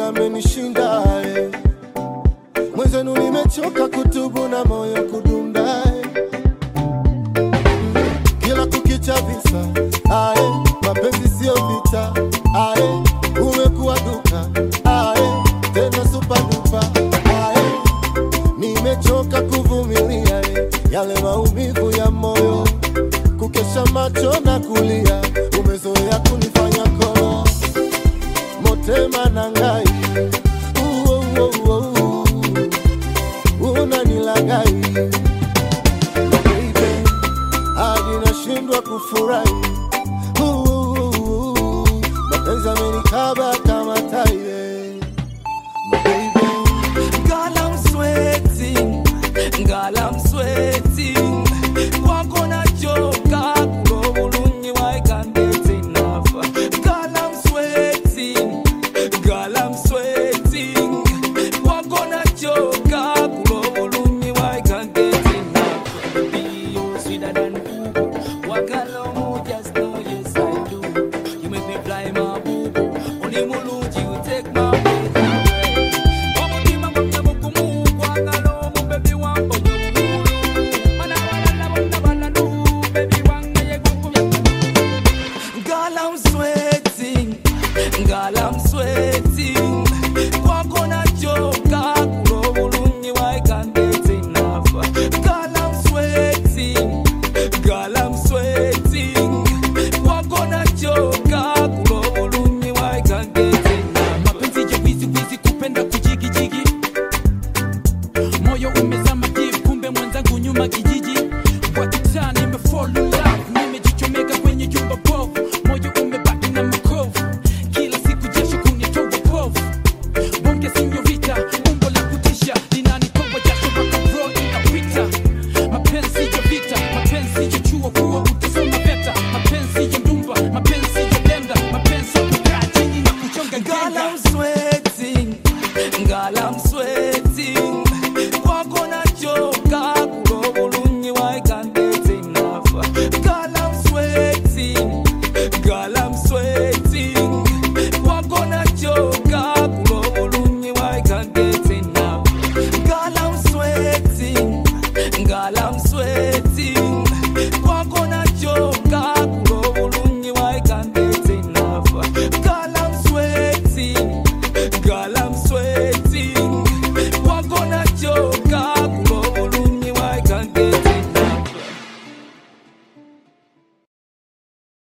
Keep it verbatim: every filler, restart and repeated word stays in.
yamenishinda. Mwenzenu nimechoka kutubu na moyo kudunda. Kila kukicha visa, ae, mapenzi sio vita, ae, umekuwa duka, ae, tena super duper, ae, nimechoka kuvumilia yale maumivu ya moyo, kukesha macho na kulia, umezoea kunifanya kolo, motema na ngai, uo uo uo, unanilagai, baby, hadi nashindwa kufurahi, mapenzi yamenikaba kama tai, baby. Girl, I'm sweating, girl, I'm sweating. Wako na choka, kurobulunyi, I can't get enough. Girl, I'm sweating, girl, I'm sweating. Wako na choka, kurobulunyi, I can't get enough. Baby, you're sweeter than boo. Wakalomo, just know yes I do. You make me fly my boo. Only muluji, you take my breath away. Girl, I'm sweating, girl, I'm sweating. Wako na choka, kurobulunyi, I can't get enough. Girl, I'm sweating, girl, I'm sweating. Wako na choka, kurobulunyi, I can't get enough. Mapenzi ya wizi wizi, kupenda kujigi jigi. Moyo umezama deep, kumbe mwenzangu nyuma kijiji. Kwa kitaa nimefall in love, nimejichomeka kwenye jumba bovu. Moyo umebaki na makovu, kila siku jasho kunitoa povu. Bonge sinyorita, umbo la kutisha, linanitoa jasho mpaka roho inapita. Mapenzi ya vita, mapenzi ya chuo kuwa utasoma beta. Mapenzi ya ndumba, mapenzi ya denda. Mapenzi ya kukaa chini na kuchonga ngenda. Girl, I'm sweating, girl, I'm sweating.